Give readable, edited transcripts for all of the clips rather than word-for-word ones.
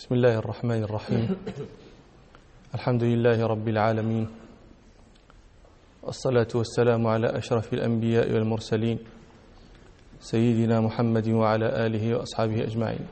بسم الله الرحمن الرحيم. الحمد لله رب العالمين، الصلاة والسلام على أشرف الأنبياء والمرسلين سيدنا محمد وعلى آله وأصحابه أجمعين.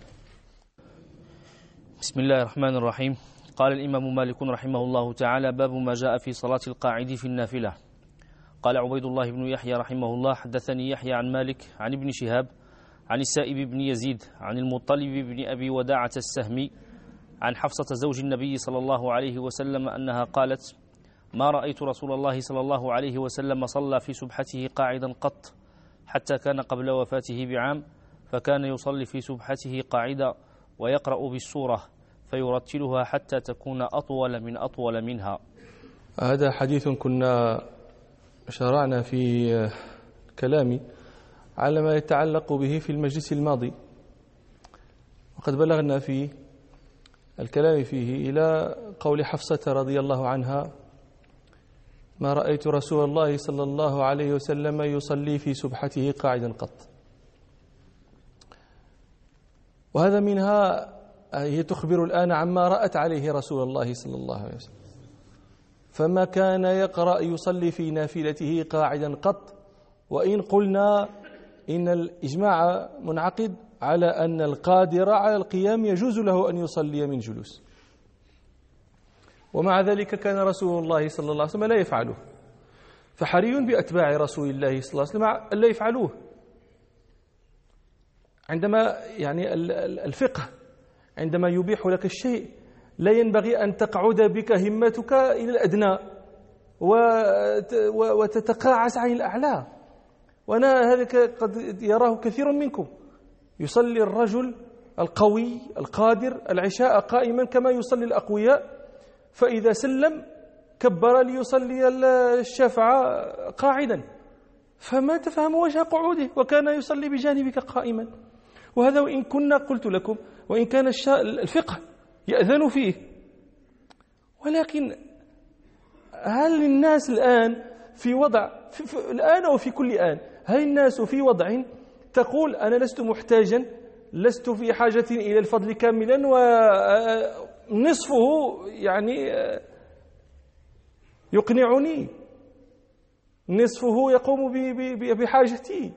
بسم الله الرحمن الرحيم. قال الإمام مالك رحمه الله تعالى: باب ما جاء في صلاة القاعد في النافلة. قال عبيد الله بن يحيى رحمه الله: حدثني يحيى عن مالك عن ابن شهاب عن السائب بن يزيد عن المطلب بن أبي وداعة السهمي عن حفصة زوج النبي صلى الله عليه وسلم أنها قالت: ما رأيت رسول الله صلى الله عليه وسلم صلى في سبحته قاعدا قط، حتى كان قبل وفاته بعام، فكان يصلي في سبحته قاعدا ويقرأ بالسورة فيرتلها حتى تكون أطول منها. هذا حديث كنا شرعنا في كلامي على ما يتعلق به في المجلس الماضي، وقد بلغنا في الكلام فيه إلى قول حفصة رضي الله عنها: ما رأيت رسول الله صلى الله عليه وسلم يصلي في سبحته قاعدا قط. وهذا منها هي تخبر الآن عما رأت عليه رسول الله صلى الله عليه وسلم، فما كان يقرأ يصلي في نافلته قاعدا قط. وإن قلنا إن الإجماع منعقد على أن القادر على القيام يجوز له أن يصلي من جلوس، ومع ذلك كان رسول الله صلى الله عليه وسلم لا يفعله، فحري بأتباع رسول الله صلى الله عليه وسلم ألا يفعلوه. عندما يعني الفقه عندما يبيح لك الشيء لا ينبغي أن تقعد بك همتك إلى الأدنى وتتقاعس عن الأعلى. وأنا هذا قد يراه كثير منكم، يصلي الرجل القوي القادر العشاء قائما كما يصلي الأقوياء، فإذا سلم كبر ليصلي الشفع قاعدا، فما تفهم وجه قعوده، وكان يصلي بجانبك قائما. وهذا وإن كنا قلت لكم وإن كان الفقه يأذن فيه، ولكن هل الناس الآن في وضع الآن وفي كل آن هل الناس في وضع تقول أنا لست محتاجا، لست في حاجة إلى الفضل كاملا، ونصفه يعني يقنعني، نصفه يقوم بحاجتي؟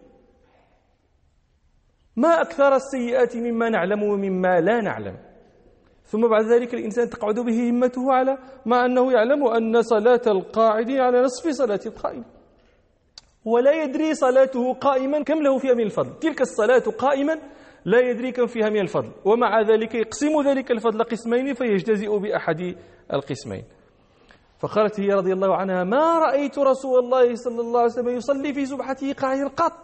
ما أكثر السيئات مما نعلم ومما لا نعلم. ثم بعد ذلك الإنسان تقعد به همته على مع أنه يعلم أن صلاة القاعد على نصف صلاة القائم، ولا يدري صلاته قائما كم له فيها من الفضل. تلك الصلاة قائما لا يدري كم فيها من الفضل، ومع ذلك يقسم ذلك الفضل قسمين فيجتزئ بأحد القسمين. فقالت هي رضي الله عنها: ما رأيت رسول الله صلى الله عليه وسلم يصلي في سبحته قاعدا قط،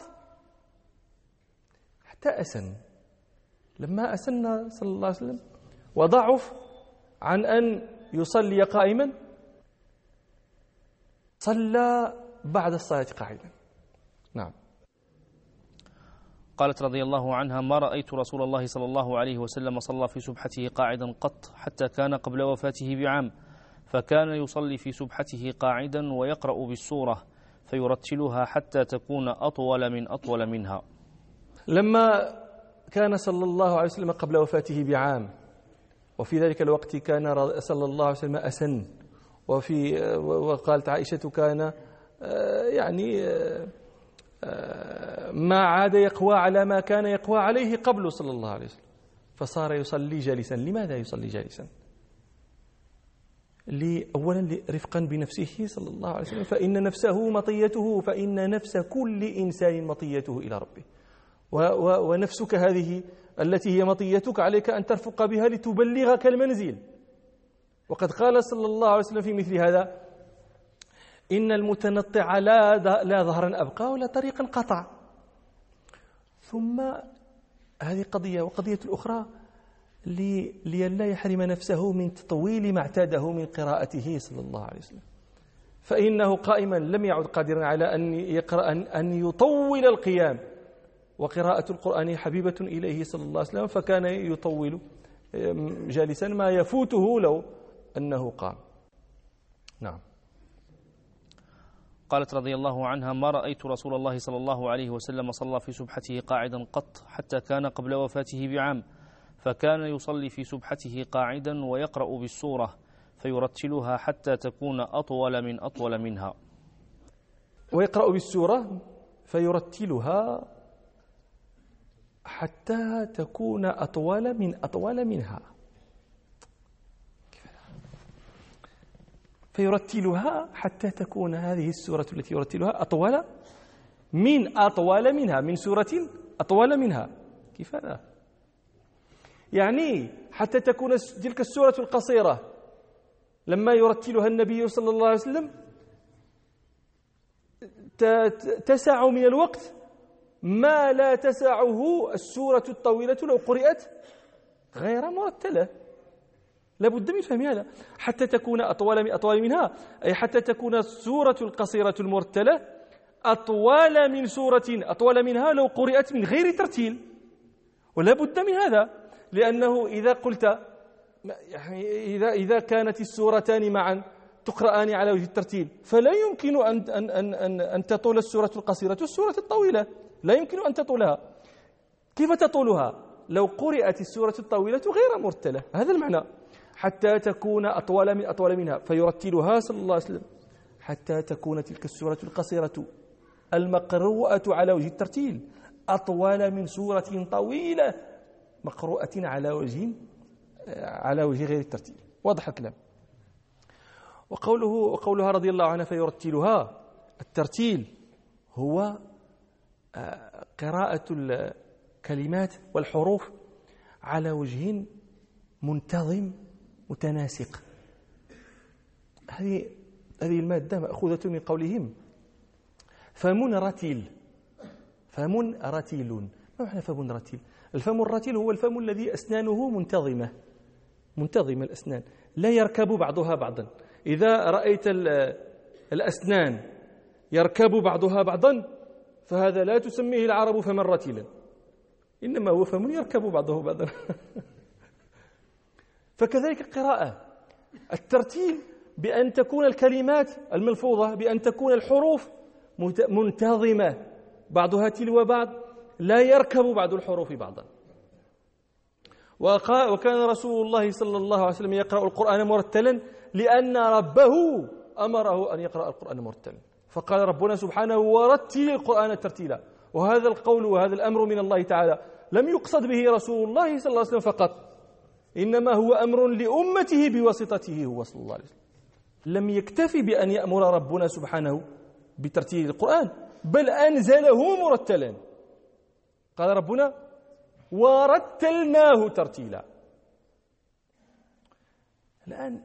حتى أسن. لما أسن صلى الله عليه وسلم وضعف عن أن يصلي قائما، صلى بعد الصلاة قاعدا. نعم. قالت رضي الله عنها: ما رأيت رسول الله صلى الله عليه وسلم صلى في سبحته قاعدا قط، حتى كان قبل وفاته بعام، فكان يصلي في سبحته قاعدا ويقرأ بالسورة فيرتلها حتى تكون أطول منها. لما كان صلى الله عليه وسلم قبل وفاته بعام، وفي ذلك الوقت كان صلى الله عليه وسلم أسن، وقالت عائشة كان ما عاد يقوى على ما كان يقوى عليه قبل صلى الله عليه وسلم، فصار يصلي جالسا. لماذا يصلي جالسا؟ أولا رفقا بنفسه صلى الله عليه وسلم، فإن نفسه مطيته، فإن نفس كل إنسان مطيته إلى ربه، ونفسك هذه التي هي مطيتك عليك أن ترفق بها لتبلغك المنزل. وقد قال صلى الله عليه وسلم في مثل هذا: إن المتنطع لا ظهرا أبقى ولا طريقا قطع. ثم هذه قضية، وقضية الأخرى لئلا يحرم نفسه من تطويل ما اعتاده من قراءته صلى الله عليه وسلم، فإنه قائما لم يعد قادرا على أن يطول القيام، وقراءة القرآن حبيبة إليه صلى الله عليه وسلم، فكان يطول جالسا ما يفوته لو أنه قام. نعم. قالت رضي الله عنها: ما رأيت رسول الله صلى الله عليه وسلم صلى في سبحته قاعدا قط، حتى كان قبل وفاته بعام، فكان يصلي في سبحته قاعدا ويقرأ بالسورة فيرتلها حتى تكون أطول منها. ويقرأ بالسورة فيرتلها حتى تكون أطول منها. فيرتلها حتى تكون هذه السورة التي يرتلها أطول منها، من سورة أطول منها. كيف هذا؟ يعني حتى تكون تلك السورة القصيرة لما يرتلها النبي صلى الله عليه وسلم تسع من الوقت ما لا تسعه السورة الطويلة لو قرأت غير مرتلة. لابد من فهم هذا. حتى تكون أطول منها، أي حتى تكون السورة القصيرة المرتلة أطول من سورة أطول منها لو قرأت من غير ترتيل. ولا بد من هذا، لأنه إذا قلت يعني إذا كانت السورتان معا تقرآن على وجه الترتيل فلا يمكن أن تطول السورة القصيرة السورة الطويلة، لا يمكن أن تطولها. كيف تطولها؟ لو قرأت السورة الطويلة غير مرتلة. هذا المعنى، حتى تكون أطول منها. فيرتلها صلى الله عليه وسلم حتى تكون تلك السورة القصيرة المقروءة على وجه الترتيل أطول من سورة طويلة مقروءة على وجه غير الترتيل. واضح الكلام. وقولها رضي الله عنها فيرتلها، الترتيل هو قراءة الكلمات والحروف على وجه منتظم متناسق. هذه المادة مأخوذة من قولهم فم رتيل. فم رتيل. ما معنى فم رتيل؟ الفم الرتيل هو الفم الذي أسنانه منتظمة الأسنان لا يركب بعضها بعضا. إذا رأيت الأسنان يركب بعضها بعضا فهذا لا تسميه العرب فما رتيلا، إنما هو فم يركب بعضه بعضا. فكذلك القراءة، الترتيل بأن تكون الكلمات الملفوظة، بأن تكون الحروف منتظمة بعضها تلو بعض لا يركب بعض الحروف بعضا. وكان رسول الله صلى الله عليه وسلم يقرأ القرآن مرتلا لأن ربه أمره أن يقرأ القرآن مرتلا، فقال ربنا سبحانه ورتل القرآن ترتيلا. وهذا القول وهذا الأمر من الله تعالى لم يقصد به رسول الله صلى الله عليه وسلم فقط، إنما هو أمر لأمته بواسطته هو صلى الله عليه وسلم. لم يكتفي بأن يأمر ربنا سبحانه بترتيل القرآن، بل أنزله مرتلا. قال ربنا ورتلناه ترتيلا. الآن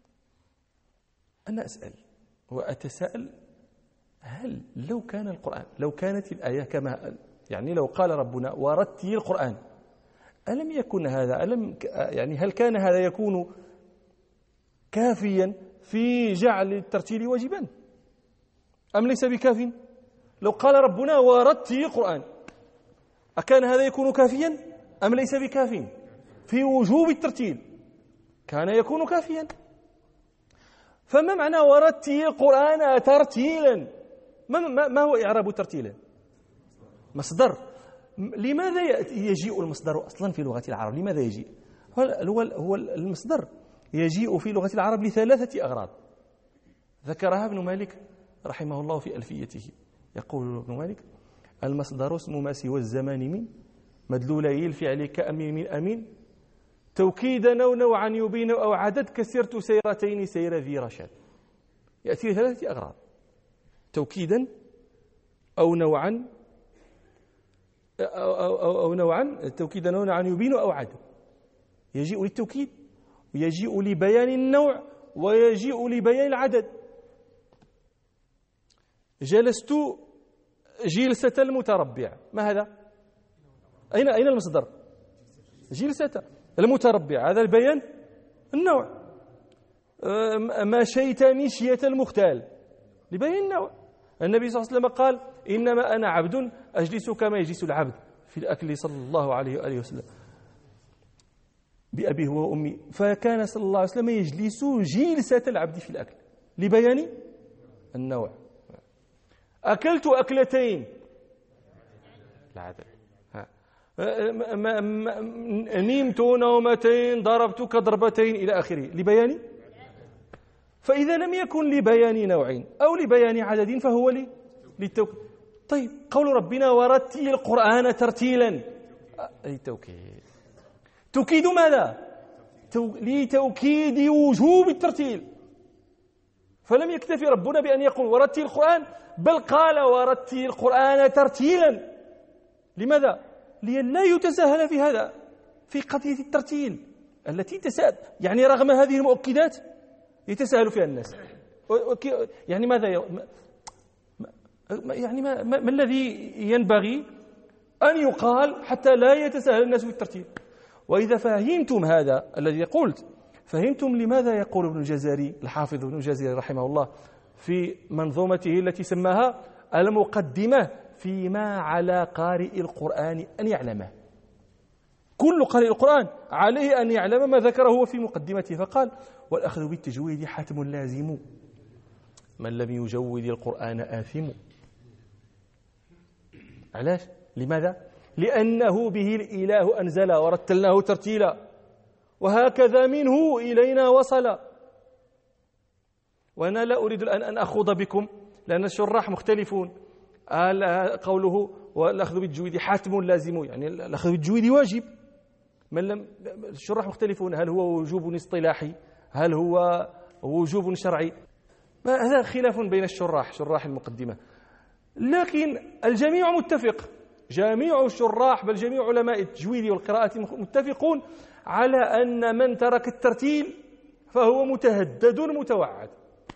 أنا أسأل وأتساءل، هل لو كان القرآن، لو كانت الآية كما يعني لو قال ربنا ورتل القرآن، ألم يكن هذا يعني هل كان هذا يكون كافيا في جعل الترتيل واجبا أم ليس بكاف؟ لو قال ربنا ورتل القرآن أكان هذا يكون كافيا أم ليس بكاف في وجوب الترتيل؟ كان يكون كافيا. فما معنى ورتل القرآن ترتيلا؟ ما هو إعراب ترتيلا؟ مصدر. لماذا يجيء المصدر أصلا في لغة العرب؟ لماذا يجيء؟ هو المصدر يجيء في لغة العرب لثلاثة أغراض ذكرها ابن مالك رحمه الله في ألفيته. يقول ابن مالك: المصدر اسم ما سوى الزمان من مدلولي الفعل كأمين من أمين توكيدا أو نوعا يبين أو عدد كسرت سيرتين سير ذي رشاد. يأتي ثلاثة أغراض: توكيدا أو نوعا أو نوعا، توكيدا أو نوعا يبين أو عدد. يجيء للتوكيد ويجيء لبيان النوع ويجيء لبيان العدد. جلست جلسة المتربع، ما هذا؟ أين المصدر؟ جلسة المتربع، هذا البيان النوع. مشيت مشية المختال لبيان النوع. النبي صلى الله عليه وسلم قال: إنما أنا عبد أجلس كما يجلس العبد في الأكل صلى الله عليه وآله وسلم بأبيه وأمي. فكان صلى الله عليه وسلم يجلس جلسة العبد في الأكل لبيان النوع. أكلت أكلتين العدد. نمت نومتين، ضربتك ضربتين إلى آخره، لبيان. فإذا لم يكن لبيان نوع أو لبيان عدد فهو للتوكيد. طيب قول ربنا ورتل القرآن ترتيلا، للتوكيد. توكيد ماذا؟ لتوكيد وجوب الترتيل. فلم يكتفي ربنا بأن يقول ورتل القرآن، بل قال ورتل القرآن ترتيلا. لماذا؟ لئلا يتساهل في هذا، في قضية الترتيل التي يعني رغم هذه المؤكدات يتساهل فيها الناس. يعني ماذا يعني ما الذي ينبغي أن يقال حتى لا يتساهل الناس في الترتيل؟ وإذا فهمتم هذا الذي قلت، فهمتم لماذا يقول ابن الجزري، الحافظ ابن الجزري رحمه الله، في منظومته التي سماها المقدمة فيما على قارئ القرآن أن يعلمه. كل قارئ القرآن عليه أن يعلم ما ذكره هو في مقدمته، فقال والأخذ بالتجويد حتم لازم، من لم يجود القرآن آثم. علاش؟ لماذا؟ لأنه به الإله أنزل ورتلناه ترتيلا، وهكذا منه إلينا وصل. وأنا لا أريد الآن أن أخوض بكم لأن الشراح مختلفون. قوله والأخذ بالتجويد حتم لازم، يعني الأخذ بالتجويد واجب. من لم الشراح مختلفون، هل هو وجوب اصطلاحي، هل هو وجوب شرعي؟ هذا خلاف بين شراح المقدمة. لكن الجميع متفق، جميع الشراح بل جميع علماء التجويد والقراءة متفقون على أن من ترك الترتيل فهو متهدد متوعد.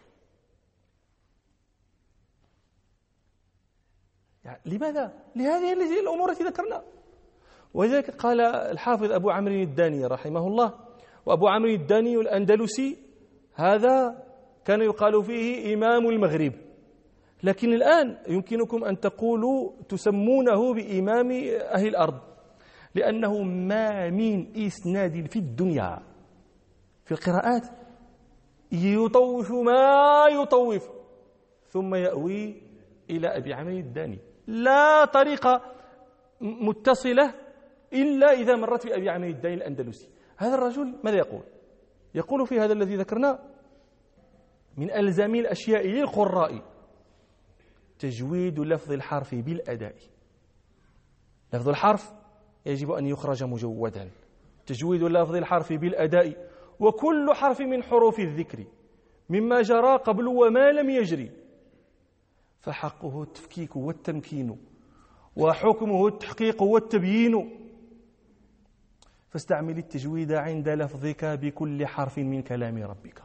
يعني لماذا؟ لهذه الأمور التي ذكرنا. ولذلك قال الحافظ أبو عمرو الداني رحمه الله، وأبو عمرو الداني الأندلسي هذا كان يقال فيه إمام المغرب، لكن الآن يمكنكم أن تقولوا تسمونه بإمام أهل الأرض، لأنه ما من إسناد في الدنيا في القراءات يطوف ما يطوف ثم يأوي إلى أبي عمرو الداني. لا طريقة متصلة إلا إذا مرت بأبي عمرو الداني الأندلسي. هذا الرجل ماذا يقول؟ يقول في هذا الذي ذكرنا: من ألزم الأشياء للقراء تجويد لفظ الحرف بالأداء. لفظ الحرف يجب أن يخرج مجودا، تجويد لفظ الحرف بالأداء، وكل حرف من حروف الذكر مما جرى قبل وما لم يجري فحقه التفكيك والتمكين، وحكمه التحقيق والتبيين. فاستعمل التجويد عند لفظك بكل حرف من كلام ربك.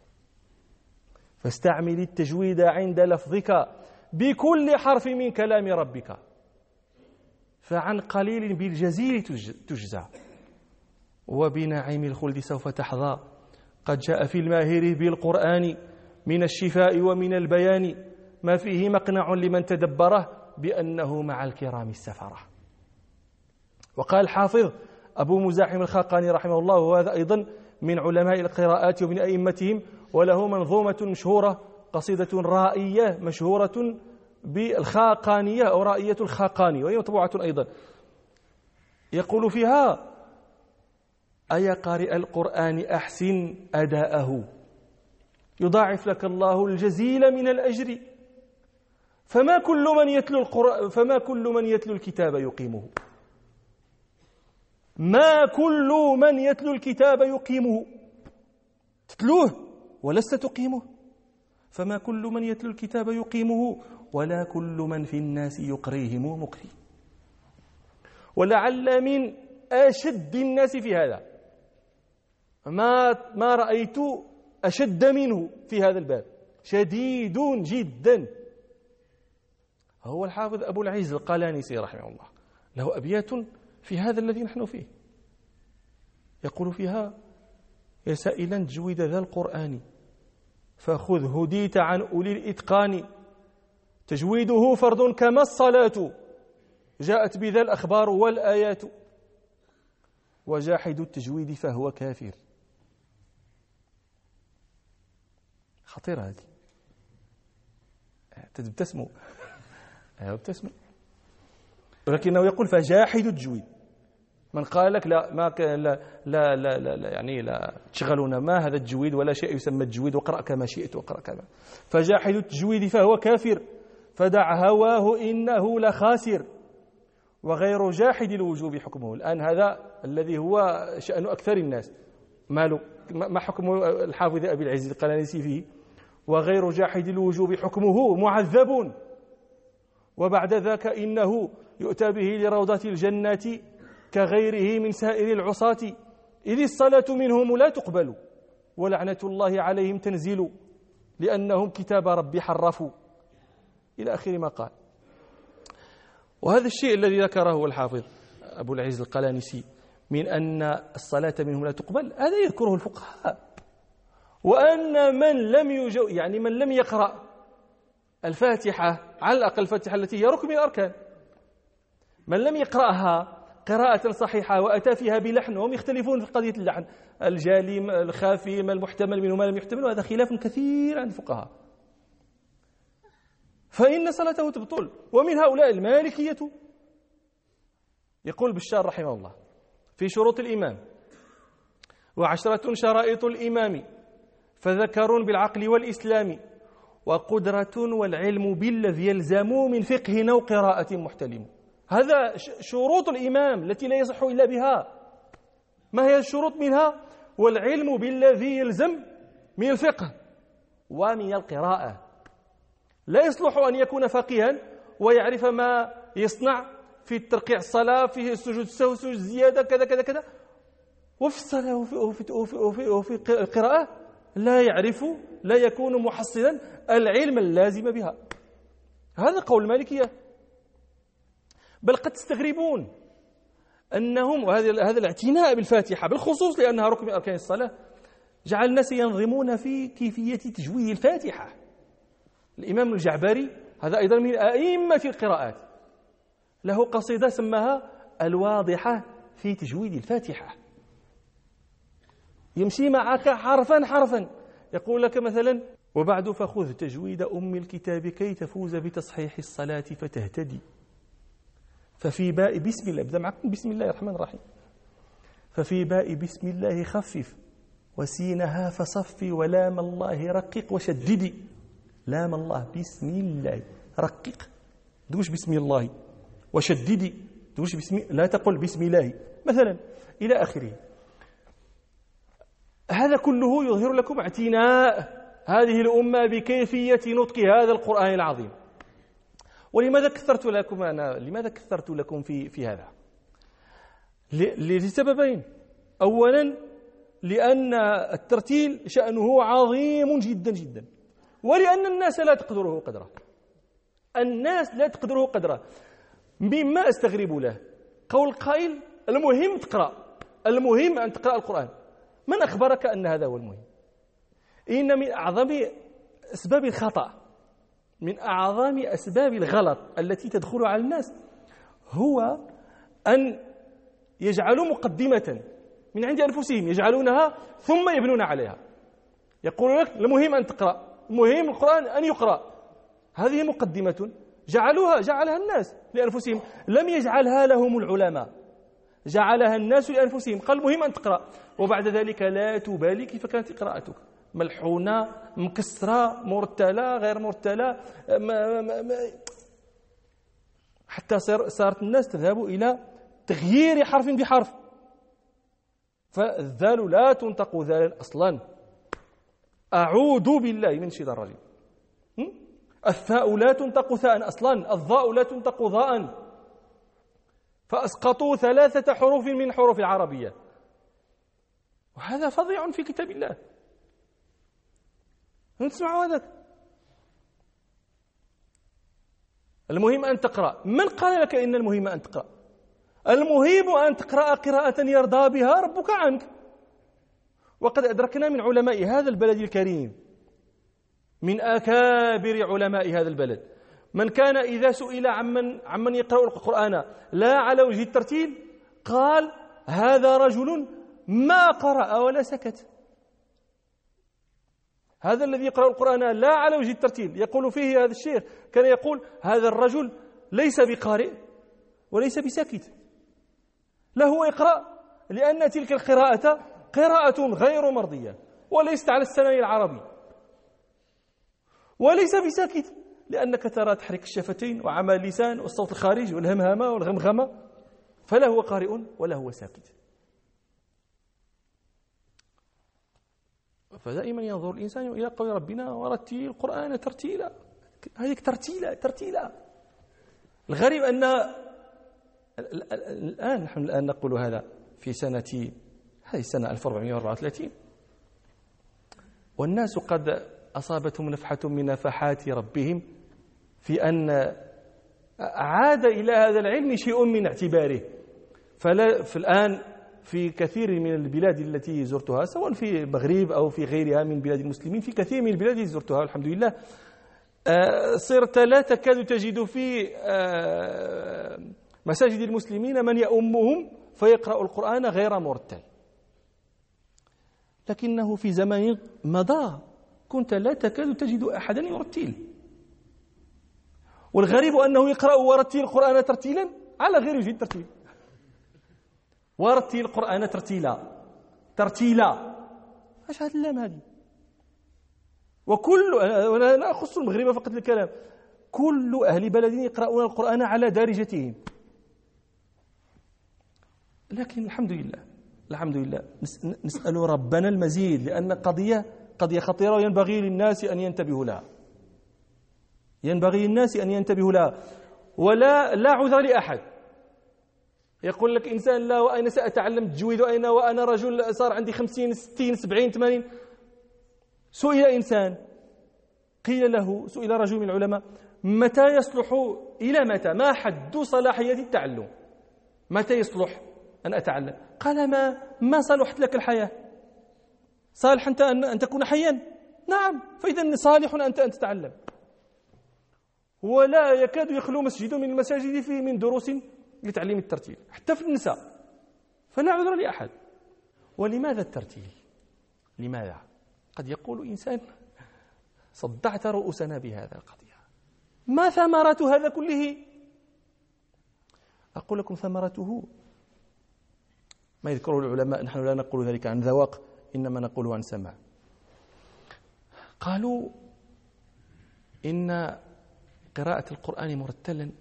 فاستعمل التجويد عند لفظك بكل حرف من كلام ربك، فعن قليل بالجزيل تجزى، وبنعيم الخلد سوف تحظى. قد جاء في الماهر بالقرآن من الشفاء ومن البيان ما فيه مقنع لمن تدبره بأنه مع الكرام السفرة. وقال الحافظ أبو مزاحم الخاقاني رحمه الله، وهذا أيضا من علماء القراءات ومن أئمتهم، وله منظومة مشهورة، قصيدة رائية مشهورة بالخاقانية أو رائية الخاقاني، وهي مطبوعة أيضا. يقول فيها: أيا قارئ القرآن أحسن أداءه يضاعف لك الله الجزيل من الأجر، فما كل من يتلو الكتاب يقيمه. ما كل من يتلو الكتاب يقيمه، تتلوه ولست تقيمه. فما كل من يتلو الكتاب يقيمه، ولا كل من في الناس يقريهم مقري. ولعل من أشد الناس في هذا، ما رأيت أشد منه في هذا الباب، شديد جدا، هو الحافظ أبو العز القلانسي رحمه الله. له أبيات في هذا الذي نحن فيه، يقول فيها: يا سائلا تجويد ذا القرآن فخذ هديت عن أولي الإتقان، تجويده فرض كما الصلاة جاءت بذا الأخبار والآيات، وجاحد التجويد فهو كافر. خطيرة هذه، تبتسموا ولكنه يقول فجاحد التجويد، من قال لك لا ما لا لا لا, لا, لا يعني لا تشغلون ما هذا التجويد ولا شيء يسمى التجويد وقرأ كما شئت وقرأ كما، فجاحد التجويد فهو كافر، فدع هواه إنه لخاسر، وغير جاحد الوجوب حكمه. الآن هذا الذي هو شأن أكثر الناس، ما حكم الحافظ أبي العز القلانسي فيه؟ وغير جاحد الوجوب حكمه معذب، وبعد ذاك إنه يؤتى به لروضة الجنة كغيره من سائر العصاة، إذ الصلاة منهم لا تقبل ولعنة الله عليهم تنزل، لأنهم كتاب ربي حرفوا، إلى آخر ما قال. وهذا الشيء الذي ذكره الحافظ أبو العز القلانسي من أن الصلاة منهم لا تقبل، هذا يذكره الفقهاء، وأن من لم يقرأ الفاتحة، على الأقل الفاتحة التي هي ركن من الأركان، من لم يقرأها قراءة صحيحة وأتى فيها بلحن، وهم يختلفون في قضية اللحن، الجالي الخافي ما المحتمل منه ما لم يحتمل، وهذا خلاف كثير عند الفقهاء، فإن صلاته تبطل. ومن هؤلاء المالكية، يقول بشار رحمه الله في شروط الإمام: 10 شرائط الإمام، فذكر بالعقل والإسلام، وقدرة والعلم بالذي يلزم من فقه أو قراءة محتلم. هذا شروط الإمام التي لا يصح إلا بها. ما هي الشروط منها؟ والعلم بالذي يلزم من الفقه ومن القراءة. لا يصلح أن يكون فقيها ويعرف ما يصنع في ترقيع الصلاة، في سجود السهو، سجود الزيادة، كذا كذا كذا، وفي الصلاة وفي القراءة لا يعرف، لا يكون محصلا العلم اللازم بها. هذا قول المالكية. بل قد تستغربون أنهم، وهذا الاعتناء بالفاتحة بالخصوص لأنها ركن من أركان الصلاة، جعل الناس ينظمون في كيفية تجويد الفاتحة. الإمام الجعبري هذا أيضا من أئمة القراءات، له قصيدة سماها الواضحة في تجويد الفاتحة، يمشي معك حرفا حرفا، يقول لك مثلا: وبعد فخذ تجويد أم الكتاب كي تفوز بتصحيح الصلاة فتهتدي، ففي باء بسم الله، ابدأ معكم بسم الله الرحمن الرحيم، ففي باء بسم الله خفف، وسينها فصفي، ولام الله رقق وشددي. لام الله بسم الله رقق، دوش بسم الله، وشددي دوش لا تقل بسم الله مثلا، إلى آخره. هذا كله يظهر لكم اعتناء هذه الأمة بكيفية نطق هذا القرآن العظيم. ولماذا كثرت لكم في هذا؟ لسببين: أولا لأن الترتيل شأنه عظيم جدا جدا، ولأن الناس لا تقدره قدره. الناس لا تقدره قدره. مما أستغرب له قول القائل: المهم تقرأ، المهم أن تقرأ القرآن. من أخبرك أن هذا هو المهم؟ إن من أعظم أسباب الخطأ، من أعظم أسباب الغلط التي تدخل على الناس، هو أن يجعلوا مقدمة من عند أنفسهم يجعلونها ثم يبنون عليها. يقول لك: المهم أن تقرأ، المهم القرآن أن يقرأ. هذه مقدمة جعلها الناس لأنفسهم، لم يجعلها لهم العلماء، جعلها الناس لأنفسهم. قال: المهم أن تقرأ، وبعد ذلك لا تبالي كيف كانت قراءتك، ملحونة، مكسرة، مرتلة، غير مرتلة، حتى صارت الناس تذهب إلى تغيير حرف بحرف. فالذال لا تنطق ذالا أصلا، أعوذ بالله من الشيطان الرجيم. الثاء لا تنطق ثاء أصلا، الظاء لا تنطق ظاء، فأسقطوا 3 حروف من حروف العربية، وهذا فظيع في كتاب الله. نسمعوا هذا. المهم أن تقرأ. من قال لك إن المهم أن تقرأ؟ المهم أن تقرأ قراءة يرضى بها ربك عنك. وقد أدركنا من علماء هذا البلد الكريم، من أكابر علماء هذا البلد، من كان إذا سئل عمن يقرأ القرآن لا على وجه الترتيل قال: هذا رجل ما قرأ ولا سكت. هذا الذي يقرأ القرآن لا على وجه الترتيل، يقول فيه هذا الشيخ، كان يقول: هذا الرجل ليس بقارئ وليس بساكت، له اقرأ، لأن تلك القراءة قراءة غير مرضية وليست على السمع العربي، وليس بساكت، لأنك ترى تحرك الشفتين وعمل اللسان والصوت الخارج والهمهمة والغمغمة، فلا هو قارئ ولا هو ساكت. فدائما ينظر الإنسان إلى قول ربنا ورتل القرآن ترتيلا. هذه ترتيلا. الغريب أن نحن الآن نقول هذا في هذه السنة 1434، والناس قد أصابتهم نفحة من نفحات ربهم في أن عاد إلى هذا العلم شيء من اعتباره. فالآن في كثير من البلاد التي زرتها، سواء في المغرب أو في غيرها من بلاد المسلمين، في كثير من البلاد التي زرتها والحمد لله، صرت لا تكاد تجد في مساجد المسلمين من يؤمهم فيقرأ القرآن غير مرتل. لكنه في زمان مضى كنت لا تكاد تجد أحدا يرتل، والغريب أنه يقرأ ورتل القرآن ترتيلا على غير وجه الترتيل. ورتل القرآن ترتيلا. ايش هذا اللام هذه؟ وكل، ولا لا أخص المغرب فقط الكلام، كل أهل بلد يقرؤون القرآن على دارجتهم. لكن الحمد لله نسأل ربنا المزيد، لأن قضية خطيرة وينبغي للناس أن ينتبهوا لها. ولا عذر لأحد. يقول لك إنسان لا، وأين سأتعلم التجويد، وأنا رجل صار عندي 50 60 70 80. سئل رجل من العلماء متى يصلح، إلى متى، ما حد صلاحية التعلم، متى يصلح أن أتعلم؟ قال ما صلحت لك الحياة. صالح أنت أن تكون حيا؟ نعم، فإذا صالح أنت أن تتعلم. ولا يكاد يخلو مسجد من المساجد فيه من دروس لتعليم الترتيل، حتى في النساء، فلا عذر لأحد. ولماذا الترتيل؟ لماذا؟ قد يقول إنسان صدعت رؤوسنا بهذا القضية، ما ثمرة هذا كله؟ أقول لكم ثمرته ما يذكره العلماء، نحن لا نقول ذلك عن ذواق، إنما نقوله عن سمع. قالوا إن قراءة القرآن مرتلا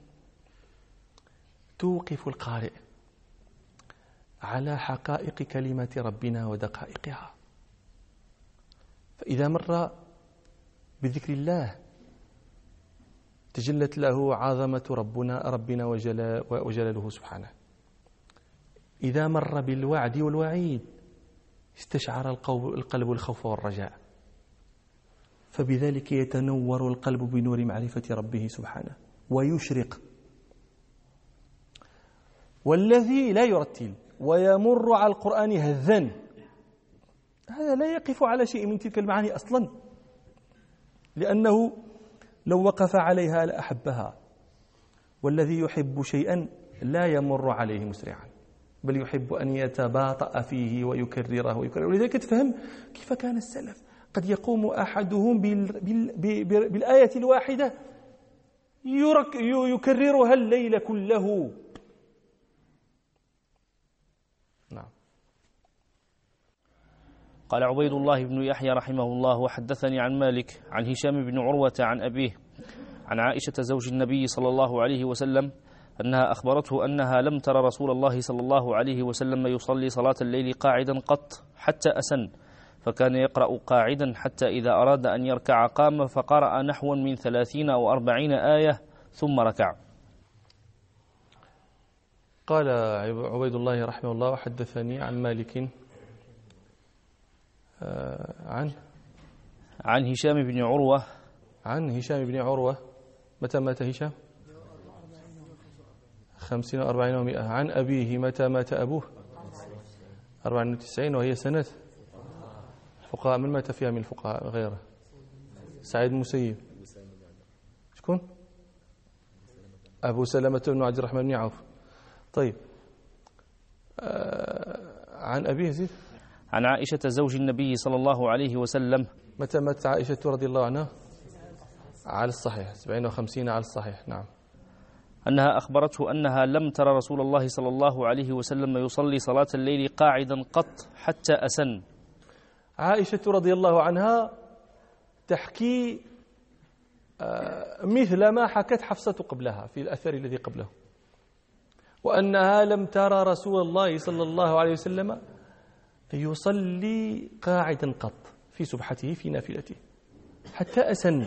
توقف القارئ على حقائق كلمات ربنا ودقائقها، فإذا مر بذكر الله تجلت له عظمة ربنا وجلاله سبحانه. إذا مر بالوعد والوعيد استشعر القلب الخوف والرجاء، فبذلك يتنور القلب بنور معرفة ربه سبحانه ويشرق. والذي لا يرتل ويمر على القرآن هذا، هذا لا يقف على شيء من تلك المعاني أصلا، لأنه لو وقف عليها لأحبها. والذي يحب شيئا لا يمر عليه مسرعا، بل يحب أن يتباطأ فيه ويكرره. ولذلك تفهم كيف كان السلف. قد يقوم أحدهم بالآية الواحدة يكررها الليل كله. نعم. قال عبيد الله بن يحيى رحمه الله: وحدثني عن مالك عن هشام بن عروة عن أبيه عن عائشة زوج النبي صلى الله عليه وسلم أنها أخبرته أنها لم تر رسول الله صلى الله عليه وسلم يصلي صلاة الليل قاعدا قط حتى أسن، فكان يقرأ قاعدا حتى إذا أراد أن يركع قام فقرأ نحو من 30 أو 40 آية ثم ركع. قال عبيد الله رحمه الله: وحدثني عن مالك عن هشام بن عروة. عن هشام بن عروة. متى مات هشام؟ 50 و40 و100. عن أبيه. متى مات أبوه؟ 94 وهي سنة الفقهاء. من مات فيها من الفقهاء غيره؟ سعيد المسيب. شكون؟ أبو سلمة بن عبد الرحمن بن عوف. طيب. عن أبيه زيد. عن عائشة زوج النبي صلى الله عليه وسلم. متى مات عائشة رضي الله عنها؟ على الصحيح 70 و50 على الصحيح. نعم. أنها أخبرته أنها لم ترى رسول الله صلى الله عليه وسلم يصلي صلاة الليل قاعدا قط حتى أسن. عائشة رضي الله عنها تحكي مثل ما حكت حفصة قبلها في الأثر الذي قبله، وأنها لم ترى رسول الله صلى الله عليه وسلم يصلي قاعدا قط في سبحته في نافلته حتى أسن،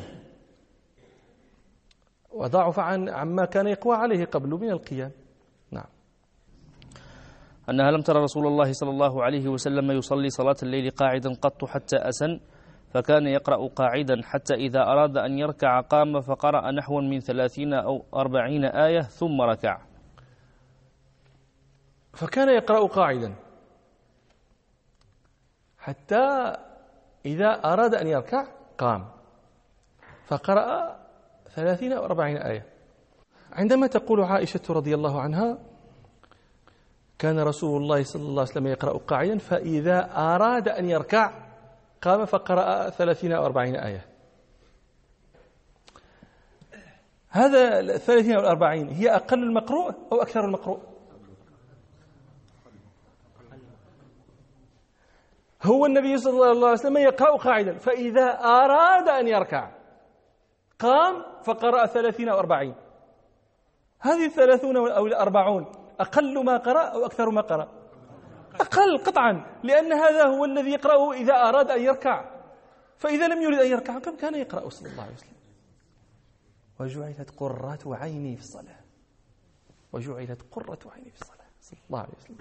وضعف عما كان يقوى عليه قبل من القيام. نعم. أنها لم ترى رسول الله صلى الله عليه وسلم يصلي صلاة الليل قاعدا قط حتى أسن، فكان يقرأ قاعدا حتى إذا أراد أن يركع قام فقرأ نحو من 30 أو 40 آية ثم ركع. فكان يقرأ قاعدا حتى إذا أراد أن يركع قام فقرأ 30 أو 40 آية. عندما تقول عائشة رضي الله عنها كان رسول الله صلى الله عليه وسلم يقرأ قاعدا فإذا أراد أن يركع قام فقرأ 30 أو 40 آية، هذا 30 أو 40 هي أقل المقروء أو أكثر المقروء؟ هو النبي صلى الله عليه وسلم يقرأ قاعدا فإذا أراد أن يركع قام فقرأ 30 أو 40. هذه 30 أو 40 أقل ما قرأ أو أكثر ما قرأ؟ أقل قطعا، لأن هذا هو الذي يقرأه إذا أراد أن يركع، فإذا لم يريد أن يركع كم كان يقرأ صلى الله عليه وسلم؟ وجعلت قرة عيني في الصلاة، وجعلت قرة عيني في الصلاة صلى الله عليه وسلم.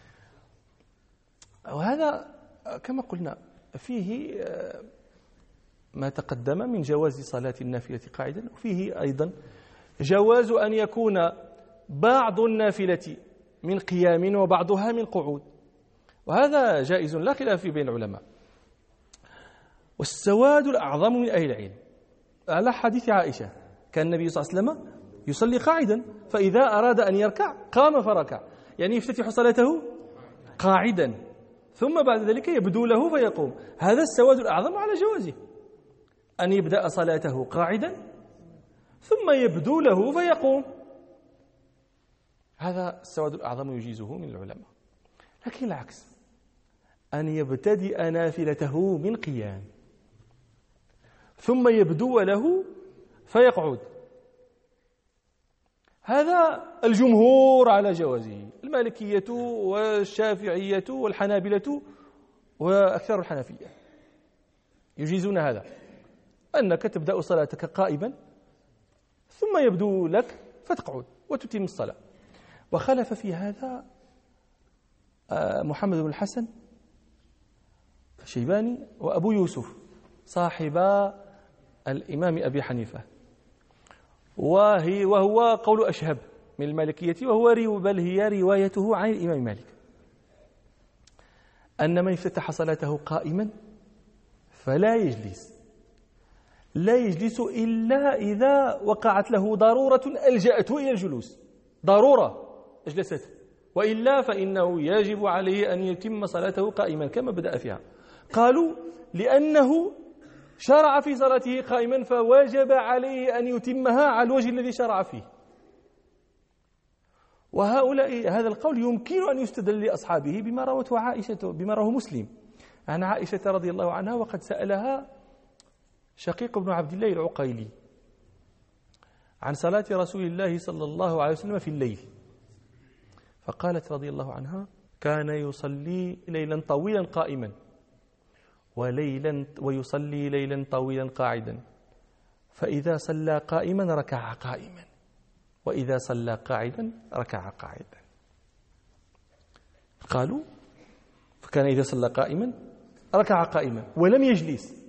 وهذا كما قلنا فيه ما تقدم من جواز صلاة النافلة قاعدا، وفيه أيضا جواز أن يكون بعض النافلة من قيام وبعضها من قعود، وهذا جائز لا خلاف بين العلماء. والسواد الأعظم من أهل العلم على حديث عائشة كان النبي صلى الله عليه وسلم يصلي قاعدا فإذا أراد أن يركع قام فركع، يعني يفتتح صلاته قاعدا ثم بعد ذلك يبدو له فيقوم. هذا السواد الأعظم على جوازه أن يبدأ صلاته قاعدا ثم يبدو له فيقوم، هذا السواد الأعظم يجيزه من العلماء. لكن العكس أن يبتدئ نافلته من قيام ثم يبدو له فيقعد، هذا الجمهور على جوازه، المالكية والشافعية والحنابلة وأكثر الحنفية يجيزون هذا، أنك تبدأ صلاتك قائما ثم يبدو لك فتقعد وتتم الصلاة. وخلف في هذا محمد بن الحسن الشيباني وأبو يوسف صاحبا الإمام أبي حنيفة، وهو قول أشهب من المالكية، وهو بل هي روايته عن الإمام مالك، أن من افتتح صلاته قائما فلا يجلس، لا يجلس إلا إذا وقعت له ضرورة ألجأته إلى الجلوس، ضرورة أجلسته، وإلا فإنه يجب عليه أن يتم صلاته قائما كما بدأ فيها. قالوا لأنه شرع في صلاته قائما فواجب عليه أن يتمها على الوجه الذي شرع فيه. وهؤلاء هذا القول يمكن أن يستدل لأصحابه بما روته عائشة، بما رواه مسلم عن عائشة رضي الله عنها، وقد سألها شقيق بن عبد الله العقيلي عن صلاة رسول الله صلى الله عليه وسلم في الليل، فقالت رضي الله عنها كان يصلي ليلا طويلا قائما ويصلي ليلا طويلا قاعدا، فإذا صلى قائما ركع قائما وإذا صلى قاعدا ركع قاعدا. قالوا فكان إذا صلى قائما ركع قائما ولم يجلس.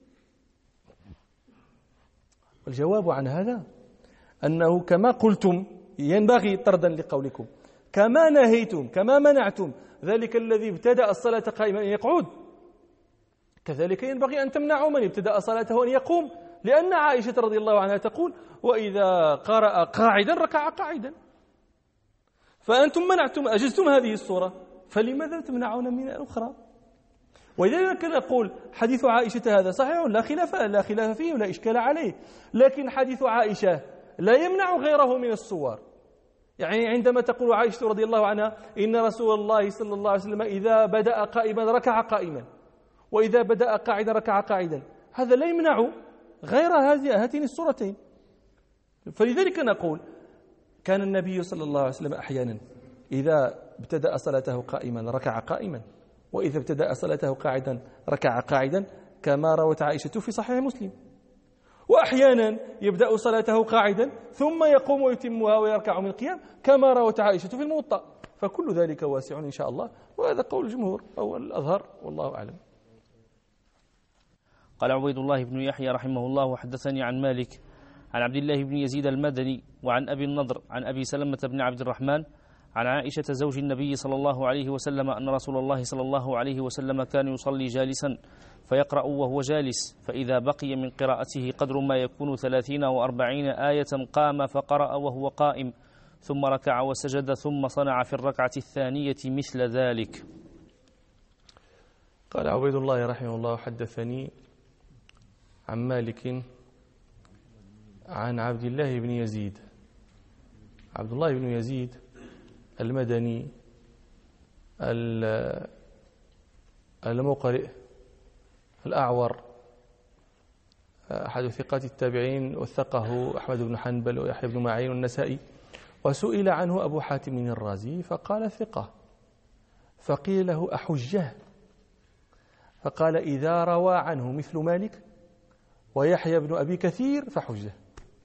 والجواب عن هذا أنه كما قلتم ينبغي طردا لقولكم، كما نهيتم كما منعتم ذلك الذي ابتدأ الصلاة قائما أن يقعد، كذلك ينبغي أن تمنعوا من ابتدأ صلاته أن يقوم، لأن عائشة رضي الله عنها تقول وإذا قرأ قاعدا ركع قاعدا، فأنتم منعتم أجزتم هذه الصورة، فلماذا تمنعون من الأخرى؟ ولذلك نقول حديث عائشة هذا صحيح لا خلاف فيه ولا إشكال عليه، لكن حديث عائشة لا يمنع غيره من الصور. يعني عندما تقول عائشة رضي الله عنها إن رسول الله صلى الله عليه وسلم إذا بدأ قائما ركع قائما، وإذا بدأ قاعدا ركع قاعدا، هذا لا يمنع غير هاتين الصورتين. فلذلك نقول كان النبي صلى الله عليه وسلم أحيانا إذا ابتدأ صلاته قائما ركع قائما، وإذا ابتدأ صلاته قاعدا ركع قاعدا، كما روت عائشة في صحيح مسلم. وأحيانا يبدأ صلاته قاعدا ثم يقوم ويتمها ويركع من القيام، كما روت عائشة في الموطأ. فكل ذلك واسع إن شاء الله، وهذا قول الجمهور أو الأظهر، والله أعلم. قال عبيد الله بن يحيى رحمه الله: وحدثني عن مالك عن عبد الله بن يزيد المدني وعن أبي النضر عن أبي سلمة بن عبد الرحمن عن عائشة زوج النبي صلى الله عليه وسلم أن رسول الله صلى الله عليه وسلم كان يصلي جالسا فيقرأ وهو جالس، فإذا بقي من قراءته قدر ما يكون 30 أو 40 آية قام فقرأ وهو قائم، ثم ركع وسجد، ثم صنع في الركعة الثانية مثل ذلك. قال عبيد الله رحمه الله: حدثني عن مالك عن عبد الله بن يزيد. عبد الله بن يزيد المدني المقرئ الأعور، أحد ثقات التابعين، وثقه أحمد بن حنبل ويحيى بن معين والنسائي. وسئل عنه أبو حاتم الرازي فقال ثقة، فقيل له أحجه؟ فقال: إذا روى عنه مثل مالك ويحيى بن أبي كثير فحجه.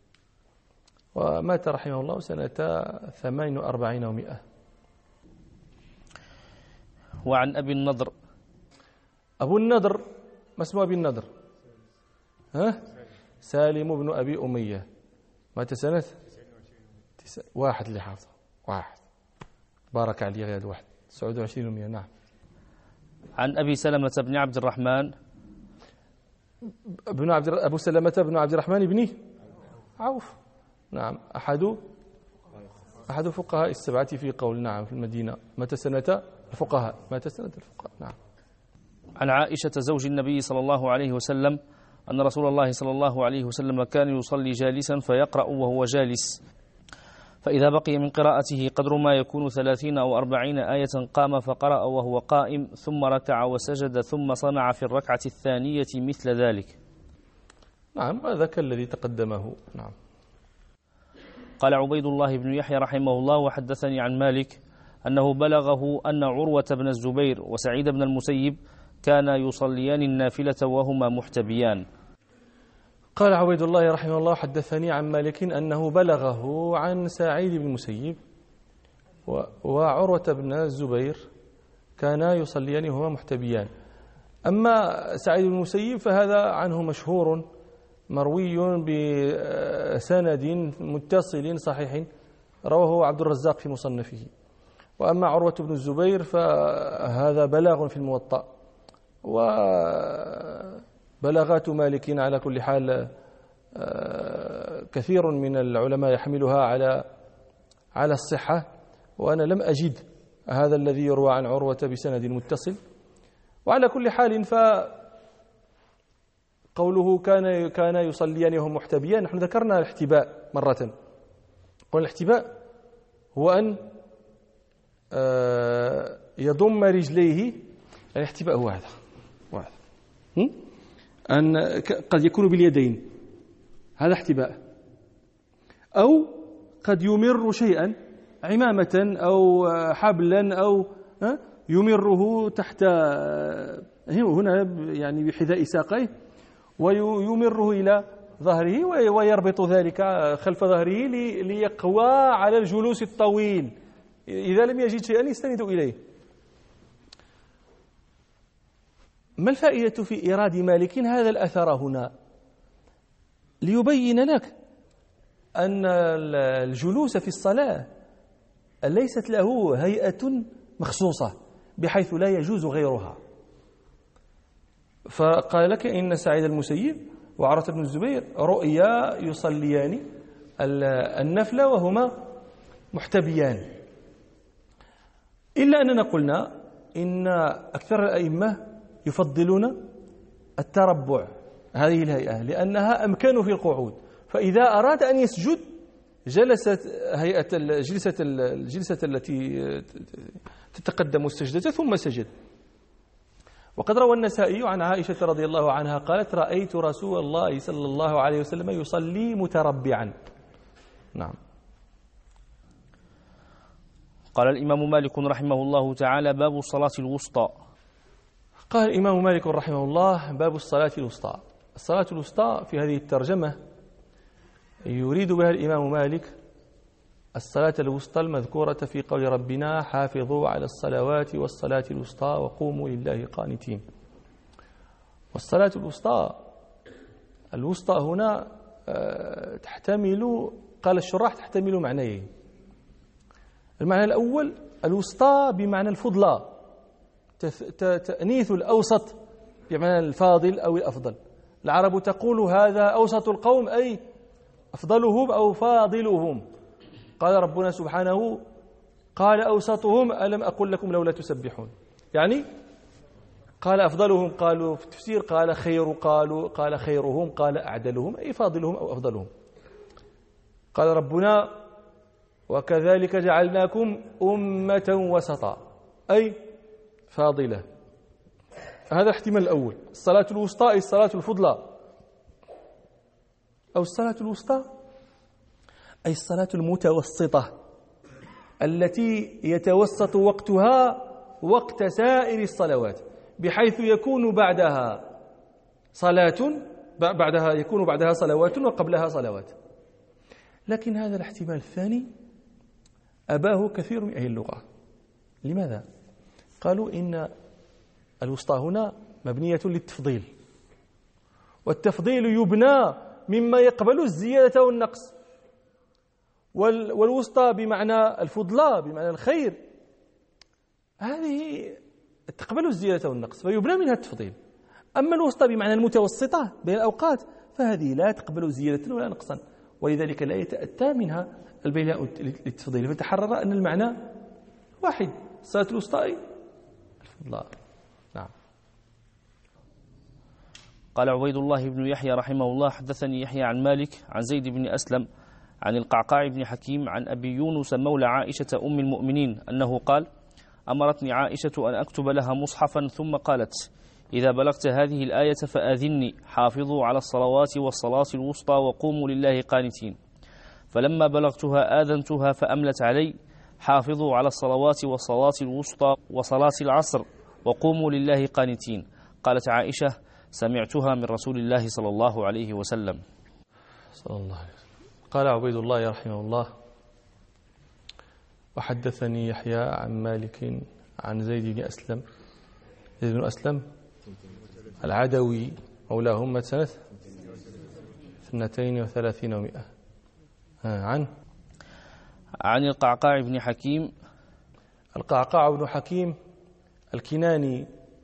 ومات رحمه الله سنة 48 و100. وعن أبي النضر. أبو النضر، ما اسمه أبي النضر؟ سالم بن أبي أمية، مات سنة 1 اللي حافظه 1. بارك عليه غير 1 29 و100. نعم. عن أبي سلمة بن عبد الرحمن أبو سلمة بن عبد الرحمن بن عوف، نعم، أحد فقهاء السبعة في قول، نعم، في المدينة. مات سنة الفقهاء، نعم. عن عائشة زوج النبي صلى الله عليه وسلم أن رسول الله صلى الله عليه وسلم كان يصلي جالسا فيقرأ وهو جالس، فإذا بقي من قراءته قدر ما يكون 30 أو 40 آية قام فقرأ وهو قائم، ثم ركع وسجد، ثم صنع في الركعة الثانية مثل ذلك. نعم، هذا كالذي تقدمه. نعم. قال عبيد الله بن يحيى رحمه الله: وحدثني عن مالك أنه بلغه أن عروة بن الزبير وسعيد بن المسيب كانا يصليان النافلة وهما محتبيان. قال عبيد الله رحمه الله: حدثني عن مالك أنه بلغه عن سعيد بن المسيب وعروة بن الزبير كانا يصليان وهما محتبيان. أما سعيد بن المسيب فهذا عنه مشهور مروي بسند متصل صحيح رواه عبد الرزاق في مصنفه. وأما عروة بن الزبير فهذا بلاغ في الموطأ. وبلاغات مالك على كل حال كثير من العلماء يحملها على الصحة، وأنا لم أجد هذا الذي يروى عن عروة بسند متصل. وعلى كل حال قوله كان يصليان وهم محتبيان، نحن ذكرنا الاحتباء مرة. قلنا الاحتباء هو أن يضم رجليه، يعني الاحتباء هو هذا أن قد يكون باليدين، هذا احتباء، أو قد يمر شيئا، عمامة أو حبلا أو يمره تحت هنا يعني بحذاء ساقيه، ويمره إلى ظهره ويربط ذلك خلف ظهره ليقوى على الجلوس الطويل. إذا لم يجد شيئا يستند إليه. ما الفائدة في إيراد مالك هذا الأثر هنا؟ ليبين لك أن الجلوس في الصلاة ليست له هيئة مخصوصة بحيث لا يجوز غيرها. فقال لك إن سعيد المسيب وعروة بن الزبير رؤيا يصليان النفلة وهما محتبيان، إلا أننا قلنا إن أكثر الأئمة يفضلون التربع، هذه الهيئة، لأنها أمكن في القعود. فإذا أراد أن يسجد جلست هيئة الجلسة التي تتقدم السجدة ثم سجد. وقد روى النسائي عن عائشة رضي الله عنها قالت: رأيت رسول الله صلى الله عليه وسلم يصلي متربعا. نعم. قال الإمام مالك رحمه الله تعالى: باب الصلاة الوسطى. قال الإمام مالك رحمه الله: باب الصلاة الوسطى. الصلاة الوسطى في هذه الترجمة يريد بها الإمام مالك الصلاة الوسطى المذكورة في قول ربنا: حافظوا على الصلوات والصلاة الوسطى وقوموا لله قانتين. والصلاة الوسطى هنا تحتمل، قال الشراح، تحتمل معنيين. المعنى الأول الوسطى بمعنى الفضلى، تأنيث الأوسط بمعنى الفاضل أو الأفضل. العرب تقول هذا أوسط القوم، أي أفضلهم أو فاضلهم. قال ربنا سبحانه: قال أوسطهم ألم أقل لكم لولا تسبحون. يعني قال أفضلهم، قالوا في التفسير قال خير، قال خيرهم، قال أعدلهم، أي فاضلهم أو أفضلهم. قال ربنا: وكذلك جعلناكم أمة وسطا، أي فاضلة. هذا الاحتمال الأول. الصلاة الوسطى أي الصلاة الفضلى، أو الصلاة الوسطى أي الصلاة المتوسطة التي يتوسط وقتها وقت سائر الصلوات، بحيث يكون بعدها صلوات وقبلها صلوات. لكن هذا الاحتمال الثاني أباه كثير من أهل اللغة. لماذا؟ قالوا إن الوسطى هنا مبنية للتفضيل، والتفضيل يبنى مما يقبل الزيادة والنقص، والوسطى بمعنى الفضلى بمعنى الخير هذه تقبل الزيادة والنقص فيبنى منها التفضيل. أما الوسطى بمعنى المتوسطة بين الأوقات فهذه لا تقبل زيادة ولا نقصا، ولذلك لا يتأتى منها البناء للتفضيل، فتحرر أن المعنى واحد: الصلاة الوسطى الفضلى. نعم. قال عبيد الله بن يحيى رحمه الله: حدثني يحيى عن مالك عن زيد بن أسلم عن القعقاع بن حكيم عن أبي يونس مولى عائشة أم المؤمنين أنه قال: أمرتني عائشة أن أكتب لها مصحفا ثم قالت: إذا بلغت هذه الآية فآذني، حافظوا على الصلوات والصلاة الوسطى وقوموا لله قانتين. فلما بلغتها آذنتها فأملت علي: حافظوا على الصلوات والصلاة الوسطى وصلاة العصر وقوموا لله قانتين. قالت عائشة: سمعتها من رسول الله صلى الله عليه وسلم. صلى الله عليه وسلم. قال عبيد الله رحمه الله: وحدثني يحيى عن مالك عن زيد بن أسلم العدوي مولاهم سنة 32 و100. عن القعقاع بن حكيم. القعقاع بن حكيم الكناني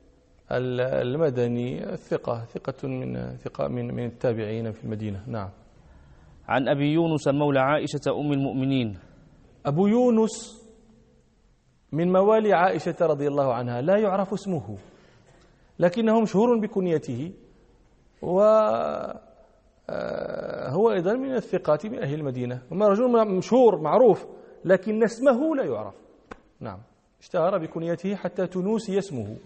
المدني، ثقة من التابعين في المدينة. نعم. عن أبي يونس مولى عائشة أم المؤمنين. أبو يونس من موالي عائشة رضي الله عنها، لا يعرف اسمه لكنه مشهور بكنيته، وهو أيضا من الثقات من أهل المدينة، وما رجل مشهور معروف لكن اسمه لا يعرف. نعم. اشتهر بكنيته حتى تنوسي اسمه.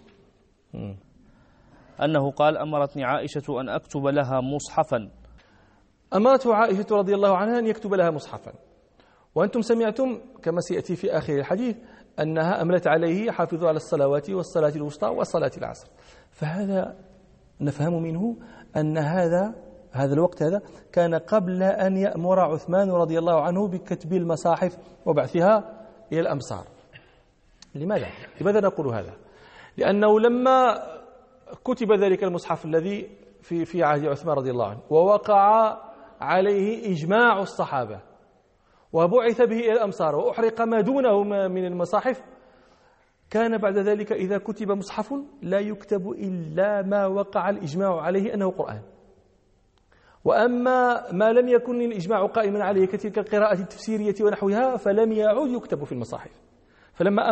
أنه قال: أمرتني عائشة أن أكتب لها مصحفا. أمرته عائشة رضي الله عنها أن يكتب لها مصحفا، وأنتم سمعتم كما سيأتي في آخر الحديث أنها أملت عليه: حافظوا على الصلوات والصلاة الوسطى وصلاة العصر. فهذا نفهم منه أن هذا الوقت هذا كان قبل أن يأمر عثمان رضي الله عنه بكتب المصاحف وبعثها إلى الأمصار. لماذا نقول هذا؟ لأنه لما كتب ذلك المصحف الذي في عهد عثمان رضي الله عنه ووقع عليه إجماع الصحابة وبعث به إلى الأمصار وأحرق ما دونه من المصاحف، كان بعد ذلك إذا كتب مصحف لا يكتب إلا ما وقع الإجماع عليه أنه قرآن، وأما ما لم يكن الإجماع قائما عليه كتلك القراءة التفسيرية ونحوها فلم يعود يكتب في المصاحف. فلما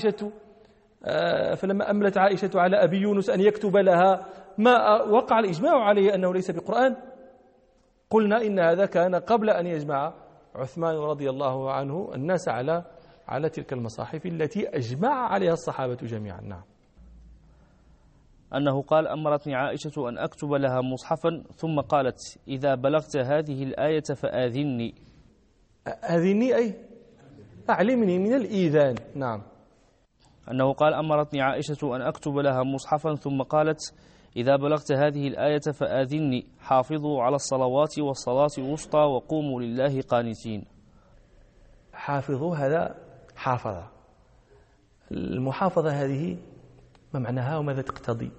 أملت عائشة على أبي يونس أن يكتب لها ما وقع الإجماع عليه أنه ليس بقرآن، قلنا إن هذا كان قبل أن يجمع عثمان رضي الله عنه الناس على تلك المصاحف التي أجمع عليها الصحابة جميعا. نعم. أنه قال: أمرتني عائشة أن أكتب لها مصحفا ثم قالت: إذا بلغت هذه الآية فآذني. آذني أي أعلمني من الإيذان. نعم. أنه قال: أمرتني عائشة أن أكتب لها مصحفا ثم قالت: إذا بلغت هذه الآية فآذني، حافظوا على الصلوات والصلاة الوسطى وقوموا لله قانتين. حافظوا، هذا حافظة. المحافظة هذه ما معناها وماذا تقتضي؟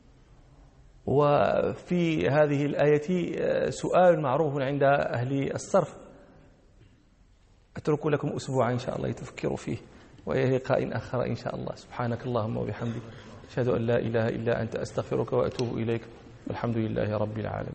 وفي هذه الآية سؤال معروف عند أهل الصرف أترك لكم أسبوعا إن شاء الله يتفكروا فيه، وإلى لقاء آخر إن شاء الله. سبحانك اللهم وبحمدك، أشهد أن لا إله إلا أنت، أستغفرك وأتوب إليك، والحمد لله رب العالمين.